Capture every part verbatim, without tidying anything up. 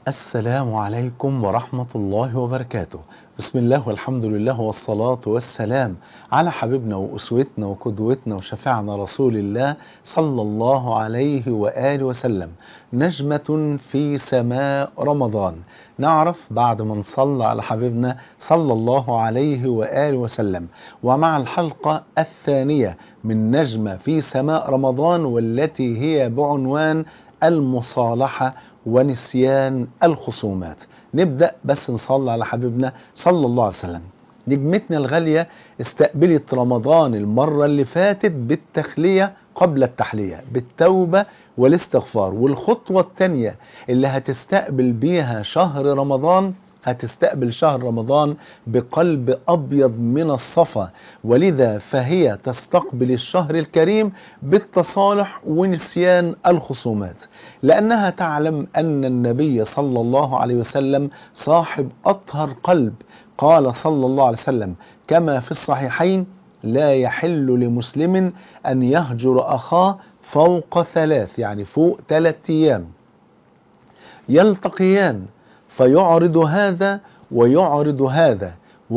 السلام عليكم ورحمة الله وبركاته. بسم الله والحمد لله والصلاة والسلام على حبيبنا وأسوتنا وقدوتنا وشفيعنا رسول الله صلى الله عليه وآله وسلم. نجمة في سماء رمضان. نعرف بعد ما نصلى على حبيبنا صلى الله عليه وآله وسلم، ومع الحلقة الثانية من نجمة في سماء رمضان، والتي هي بعنوان المصالحة ونسيان الخصومات. نبدأ بس نصلي على حبيبنا صلى الله عليه وسلم. نجمتنا الغالية استقبلت رمضان المرة اللي فاتت بالتخلية قبل التحلية، بالتوبة والاستغفار. والخطوة الثانية اللي هتستقبل بيها شهر رمضان، هتستقبل شهر رمضان بقلب أبيض من الصفا، ولذا فهي تستقبل الشهر الكريم بالتصالح ونسيان الخصومات، لأنها تعلم أن النبي صلى الله عليه وسلم صاحب أطهر قلب. قال صلى الله عليه وسلم كما في الصحيحين: لا يحل لمسلم أن يهجر أخاه فوق ثلاث، يعني فوق ثلاث أيام، يلتقيان فيعرض هذا ويعرض هذا،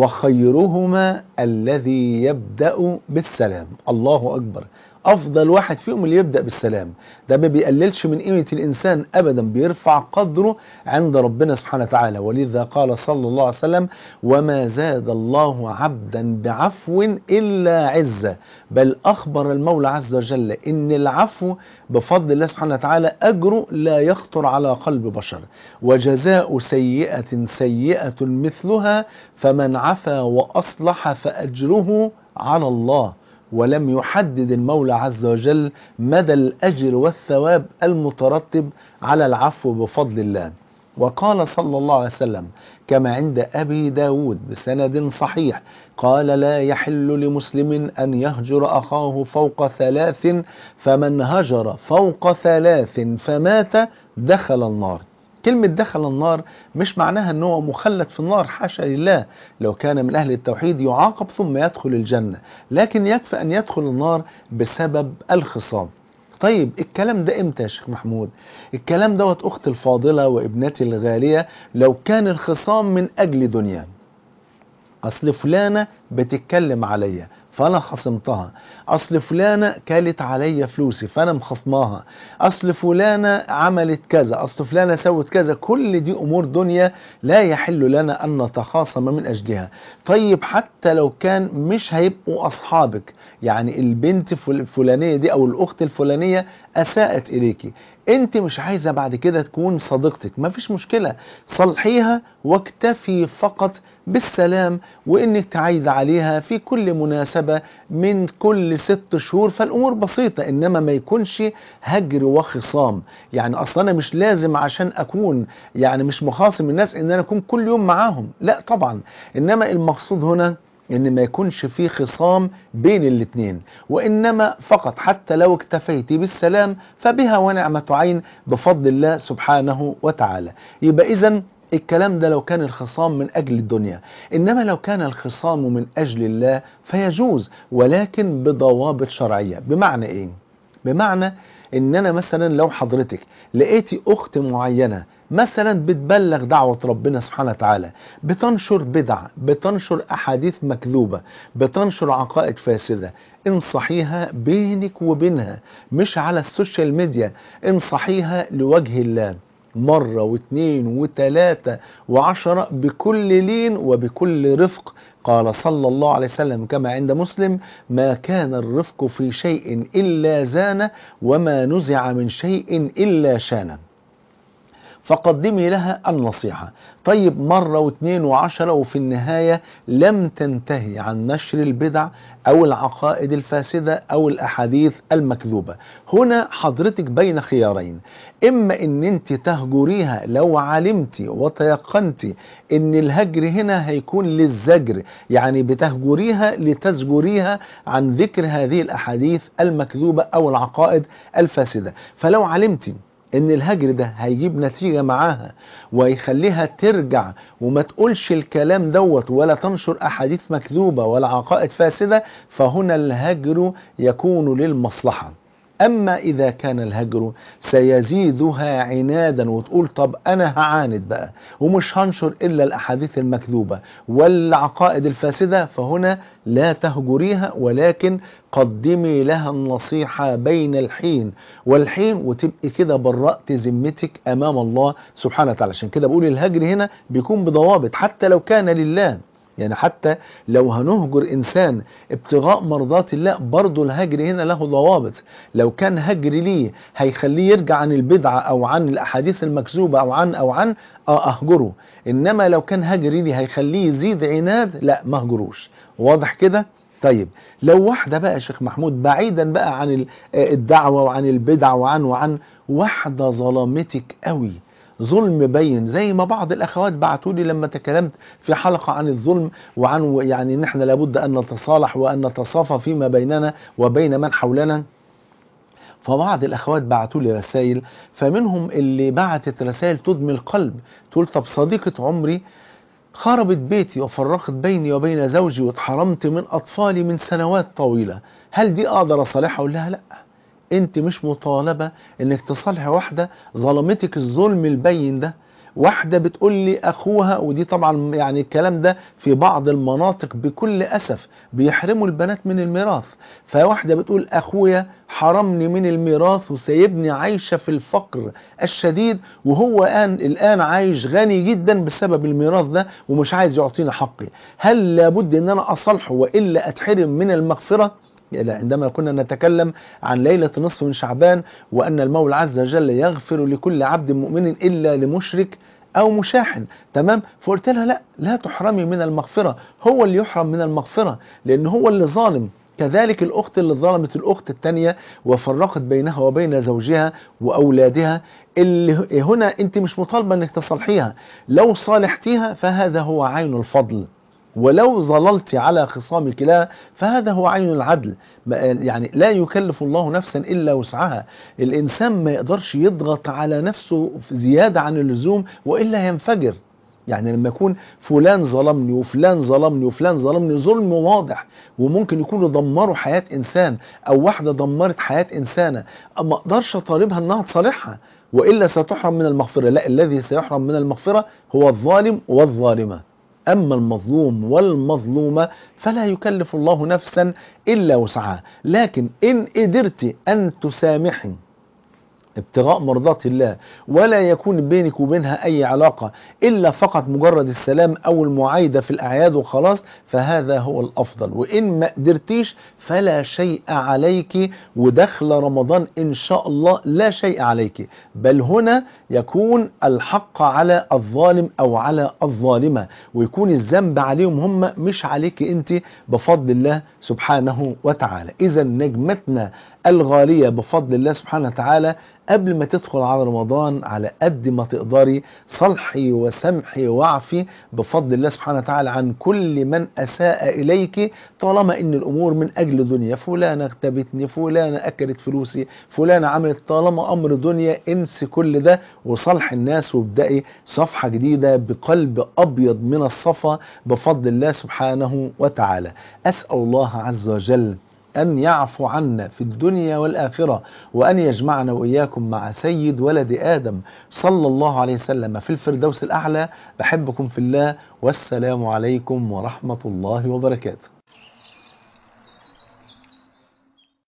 وخيرهما الذي يبدأ بالسلام. الله أكبر. أفضل واحد فيهم اللي يبدأ بالسلام. ده ما بيقللش من قيمة الإنسان أبدا، بيرفع قدره عند ربنا سبحانه وتعالى. ولذا قال صلى الله عليه وسلم: وما زاد الله عبدا بعفو إلا عزة. بل أخبر المولى عز وجل إن العفو بفضل الله سبحانه وتعالى أجره لا يخطر على قلب بشر. وجزاء سيئة سيئة مثلها، فمن عفا وأصلح فأجره على الله. ولم يحدد المولى عز وجل مدى الأجر والثواب المترتب على العفو بفضل الله. وقال صلى الله عليه وسلم كما عند أبي داود بسند صحيح: قال: لا يحل لمسلم أن يهجر أخاه فوق ثلاث، فمن هجر فوق ثلاث فمات دخل النار. كلمة دخل النار مش معناها أنه مخلد في النار، حاشا لله. لو كان من أهل التوحيد يعاقب ثم يدخل الجنة، لكن يكفي أن يدخل النار بسبب الخصام. طيب الكلام ده امتى يا شيخ محمود؟ الكلام دوت أختي الفاضلة وابنتي الغالية لو كان الخصام من أجل دنيا. أصل فلانة بتتكلم عليا فأنا خصمتها، أصل فلانة كالت عليا فلوسي فأنا مخصماها، أصل فلانة عملت كذا، أصل فلانة سوت كذا. كل دي أمور دنيا لا يحل لنا أن نتخاصم من أجلها. طيب حتى لو كان مش هيبقوا أصحابك، يعني البنت الفلانية دي أو الأخت الفلانية أساءت إليكي، انت مش عايزة بعد كده تكون صديقتك، مفيش مشكلة، صلحيها واكتفي فقط بالسلام، وانك تعيد عليها في كل مناسبة من كل ست شهور. فالامور بسيطة، انما ما يكونش هجر وخصام. يعني اصلا مش لازم عشان اكون يعني مش مخاصم الناس ان انا اكون كل يوم معاهم، لا طبعا. انما المقصود هنا ان ما يكونش في خصام بين الاتنين، وانما فقط حتى لو اكتفيت بالسلام فبها ونعمة عين بفضل الله سبحانه وتعالى. يبقى اذن الكلام ده لو كان الخصام من اجل الدنيا. انما لو كان الخصام من اجل الله فيجوز، ولكن بضوابط شرعية. بمعنى ايه؟ بمعنى ان انا مثلا لو حضرتك لقيتي اخت معينة مثلا بتبلغ دعوة ربنا سبحانه وتعالى، بتنشر بدع، بتنشر احاديث مكذوبة، بتنشر عقائد فاسدة، انصحيها بينك وبينها، مش على السوشيال ميديا، انصحيها لوجه الله مرة واثنين وثلاثة وعشرة بكل لين وبكل رفق. قال صلى الله عليه وسلم كما عند مسلم: ما كان الرفق في شيء إلا زانه، وما نزع من شيء إلا شانه. فقدمي لها النصيحة. طيب مرة واثنين وعشرة وفي النهاية لم تنتهي عن نشر البدع أو العقائد الفاسدة أو الأحاديث المكذوبة، هنا حضرتك بين خيارين: إما أن أنت تهجريها لو علمتي وتيقنتي أن الهجر هنا هيكون للزجر، يعني بتهجريها لتزجريها عن ذكر هذه الأحاديث المكذوبة أو العقائد الفاسدة. فلو علمتي ان الهجر ده هيجيب نتيجة معاها ويخليها ترجع وما تقولش الكلام دوت ولا تنشر احاديث مكذوبة ولا عقائد فاسدة، فهنا الهجر يكون للمصلحة. أما إذا كان الهجر سيزيدها عنادا وتقول طب أنا هعاند بقى ومش هنشر إلا الأحاديث المكذوبة والعقائد الفاسدة، فهنا لا تهجريها، ولكن قدمي لها النصيحة بين الحين والحين، وتبقي كده برأت ذمتك أمام الله سبحانه وتعالى. عشان كده بقول الهجر هنا بيكون بضوابط حتى لو كان لله، يعني حتى لو هنهجر إنسان ابتغاء مرضات الله برضو الهجر هنا له ضوابط. لو كان هجر ليه هيخليه يرجع عن البدعة أو عن الأحاديث المكذوبة أو عن أو عن آه أهجره. إنما لو كان هجر ليه هيخليه يزيد عناد، لا ما هجروش. واضح كده؟ طيب لو واحدة بقى يا شيخ محمود بعيدا بقى عن الدعوة وعن البدعة وعن وعن واحدة ظلمتك قوي، ظلم بين، زي ما بعض الأخوات بعتوا لي لما تكلمت في حلقة عن الظلم وعن يعني نحن لابد أن نتصالح وأن نتصافى فيما بيننا وبين من حولنا. فبعض الأخوات بعتوا لي رسائل، فمنهم اللي بعتت رسائل تدمي القلب، تقول طب صديقة عمري خربت بيتي وفرقت بيني وبين زوجي واتحرمت من أطفالي من سنوات طويلة، هل دي أقدر أصالحها؟ أقول لها لأ، انت مش مطالبة انك تصالحي واحدة ظلمتك الظلم البين ده. واحدة بتقول لي اخوها، ودي طبعا يعني الكلام ده في بعض المناطق بكل اسف بيحرموا البنات من الميراث، فواحدة بتقول اخويا حرمني من الميراث وسيبني عايشة في الفقر الشديد، وهو الان الان عايش غني جدا بسبب الميراث ده ومش عايز يعطيني حقي، هل لابد ان انا اصالحه والا اتحرم من المغفرة؟ عندما كنا نتكلم عن ليلة نصف من شعبان وأن المولى عز وجل يغفر لكل عبد مؤمن إلا لمشرك أو مشاحن، تمام؟ فقلت لها لا لا تحرمي من المغفرة، هو اللي يحرم من المغفرة لأنه هو اللي ظالم. كذلك الأخت اللي ظلمت الأخت التانية وفرقت بينها وبين زوجها وأولادها، اللي هنا أنت مش مطالبة أنك تصلحيها، لو صالحتيها فهذا هو عين الفضل، ولو ظللت على خصامك لا فهذا هو عين العدل. يعني لا يكلف الله نفسا إلا وسعها، الإنسان ما يقدرش يضغط على نفسه زيادة عن اللزوم وإلا ينفجر. يعني لما يكون فلان ظلمني وفلان ظلمني وفلان ظلمني ظلم واضح وممكن يكونوا دمروا حياة إنسان أو واحدة دمرت حياة إنسانة، ما أقدرش أطالبها أنها تصالحها وإلا ستحرم من المغفرة. لا، الذي سيحرم من المغفرة هو الظالم والظالمة. أما المظلوم والمظلومة فلا يكلف الله نفسا إلا وسعها. لكن إن قدرت أن تسامحي ابتغاء مرضات الله ولا يكون بينك وبينها أي علاقة إلا فقط مجرد السلام أو المعايدة في الأعياد وخلاص، فهذا هو الأفضل. وإن ما قدرتيش فلا شيء عليك، ودخل رمضان إن شاء الله لا شيء عليك، بل هنا يكون الحق على الظالم أو على الظالمة، ويكون الذنب عليهم هم مش عليك أنت بفضل الله سبحانه وتعالى. إذا نجمتنا الغالية بفضل الله سبحانه وتعالى قبل ما تدخل على رمضان على قد ما تقدري صلحي وسمحي واعفي بفضل الله سبحانه وتعالى عن كل من أساء إليك، طالما إن الأمور من أجل دنيا، فلانة اغتابتني، فلانة أكلت فلوسي، فلانة عملت، طالما أمر دنيا انسي كل ده وصلح الناس وابدأي صفحة جديدة بقلب أبيض من الصفا بفضل الله سبحانه وتعالى. أسأل الله عز وجل أن يعفو عنا في الدنيا والآخرة، وأن يجمعنا وإياكم مع سيد ولد آدم صلى الله عليه وسلم في الفردوس الأعلى. بحبكم في الله، والسلام عليكم ورحمة الله وبركاته.